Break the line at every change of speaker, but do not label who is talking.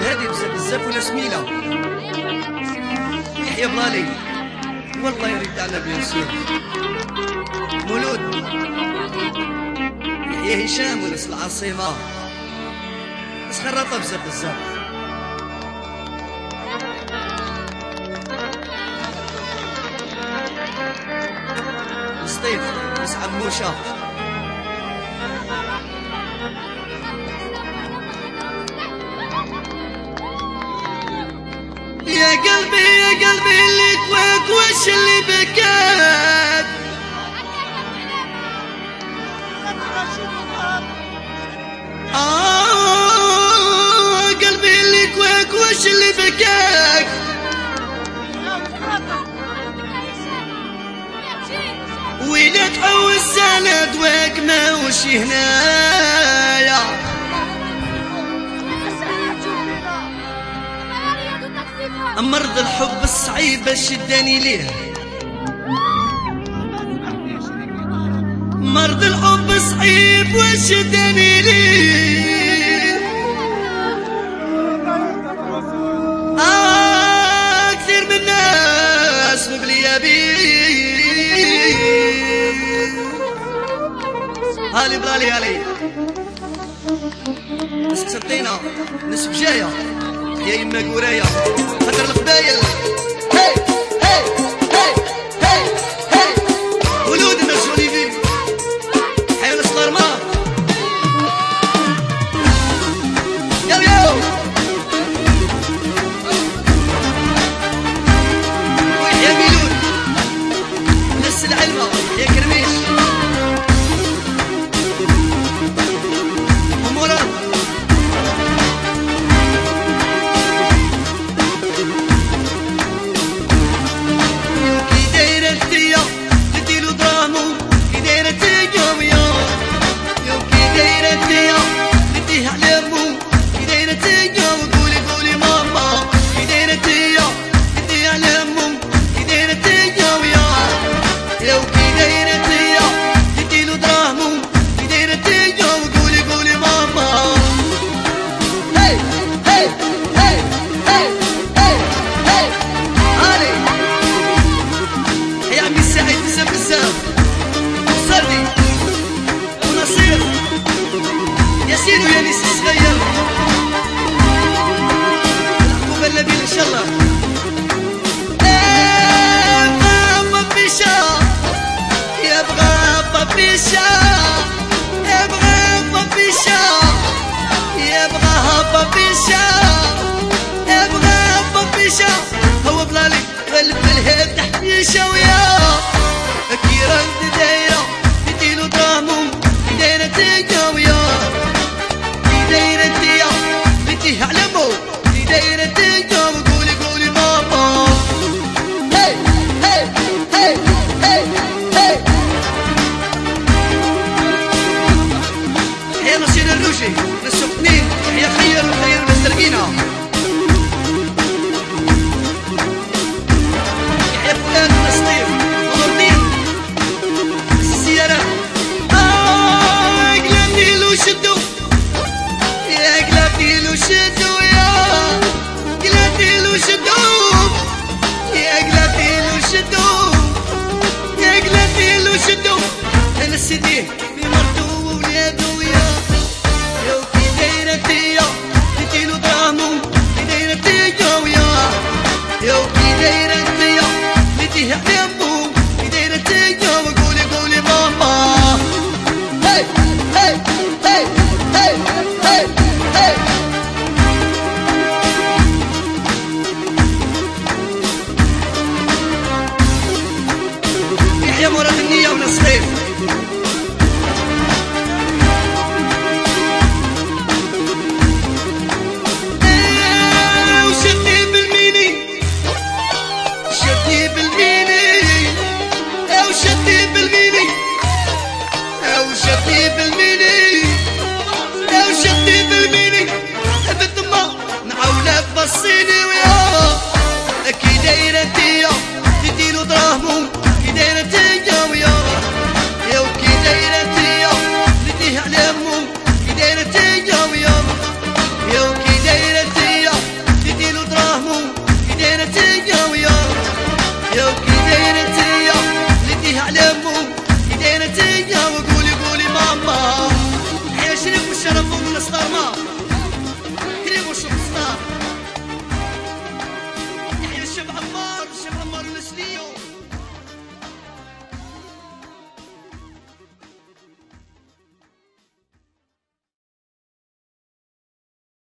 هادي بزاف ولا سمينة يحيى بلالي والله يريد على بيان سور مولود يحيى هشام وناس العاصمة ناس خراطة بزاف سطيف ناس عموشة يا قلبي اللي كواك وش اللي بكاك قلبي اللي كواك وش اللي بكاك ويلا تحوس سند واك ما وش هنايا مرض الحب الصعيب شداني ليه مرض الحب صعيب وشداني ليه كثير من الناس مبلية بيه هالي بلالي هالي ناس كسرتينا ناس بجاية يا يما قراية خاطر القبايل هاي هاي هاي هاي هاي ولودنا الجوليفي حيوان الصغرماء يو ويحيى ميلون ناس العلمة يا كرميش ياسين ويانيس الصغير الحبوبة اللبين ان شاء الله بابا بيشا يبغى بابيشا يبغى بابيشا يبغى بابيشا يبغى بابيشا هو بلالي قلب الهيب تحت يشا ويا كيران دايرة يديلو دراهمو دايرة تيجا ويا دايرة تيا بنتي علمو دايرة تيجا وقولي ماما هاي هاي هاي هاي هاي يا نصير الروشي نسو اثنين يا خير مسترقينا يا فلان نصير ونورنين السيارة قلبي لو شدو يا قلبي لو شدو يا قلبي لو شدو يا قلبي لو شدو يا قلبي لو شدو انا سيدي في مرتو وليدو يا في دايرتي يا ديلو درامو في دايرتي يا في دايرتي يا بدي علمو في دايرتي يا وقولي ماما هاي هاي هاي هاي هاي هاي يحيى مراد النية ونصيف وشدني بالميني شدني بالميني وشدني بالميني وشدني بالميني وشدني بالميني بالدماغ نعاولك بصيني ويا